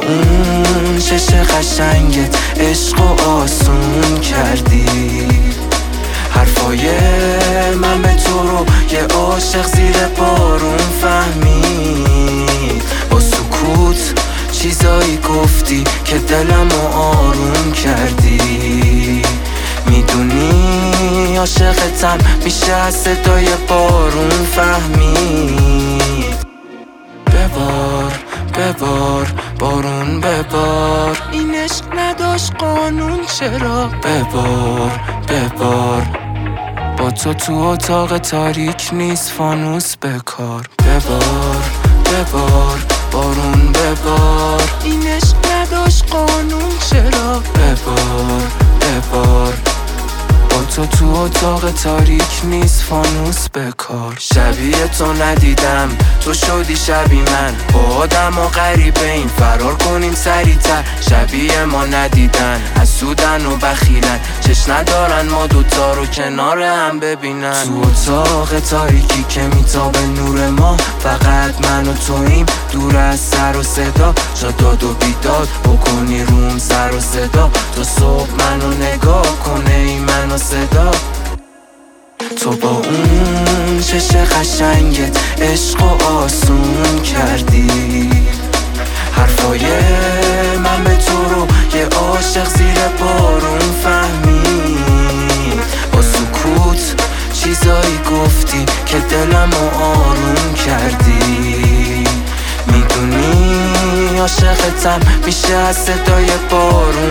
اون چش قشنگت عشق و آسون کردی. حرفای من به تو رو یه عاشق زیر بارون فهمید. با سکوت چیزایی گفتی که دلمو آروم کردی. میدونی عاشقتم میشه از صدای بارون فهمید. ببار ببار بارون ببار، این عشق نداشت قانون چرا؟ ببار ببار با تو اتاق تاریک نیست فانوس بکار. ببار ببار بارون ببار، این عشق نداشت قانون چرا؟ ببار ببار با تو اتاق تاریک نیست فانوس بکار. شبیه تو ندیدم، تو شدی شبیه من. با آدم و غریبه این فرار کنیم سریعتر. شبیه ما ندیدن، حسودن و بخیلن، چش ندارن ما دوتا رو کنار هم ببینن. تو اتاق تاریکی که میتابه نور ما، فقط من و تویم دور از سر و صدا. جا داد و بیداد بکنی روم سر و صدا. تا صبح منو نگاه کنه ای منو صدا. تو با اون چش قشنگت عشق و آسون کردی. حرفای من به تو رو یه عاشق زیر بارون فهمید. با سکوت چیزایی گفتی که دلمو آروم کردی. میدونی عاشقتم میشه از صدای بارون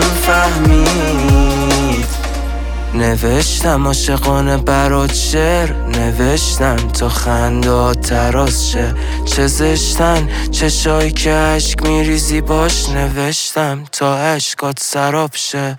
فهمید. نوشتم عاشقانه برات شعر، نوشتم تا خنده تراز شه. چه زشتن چشایی که عشق میریزی باش، نوشتم تا عشقات سراب شه.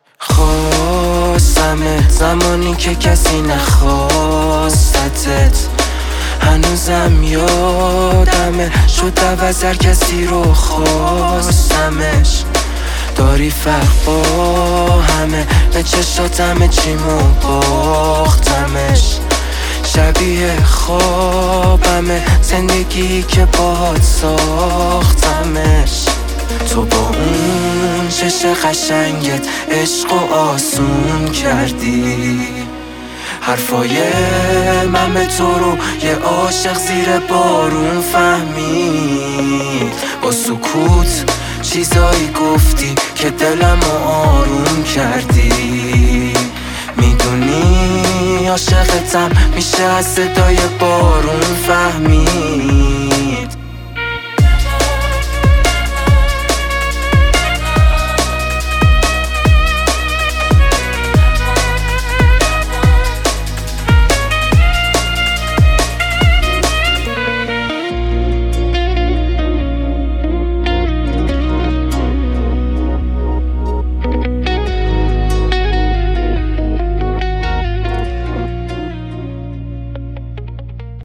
خواستمت زمانی که کسی نخواستتت، هنوزم یادمه شد عوض هر کسی رو خواستمش. داری فرق با همه، به چشاتم چیمو باختمش. شبیه خوابمه زندگی که باهات ساختمش. تو با اون چش قشنگت عشق و آسون کردی. حرفای من به تو رو یه عاشق زیر بارون فهمید. با سکوت چیزایی گفتی که دلمو آروم کردی. میدونی عاشقتم میشه از صدای بارون فهمید.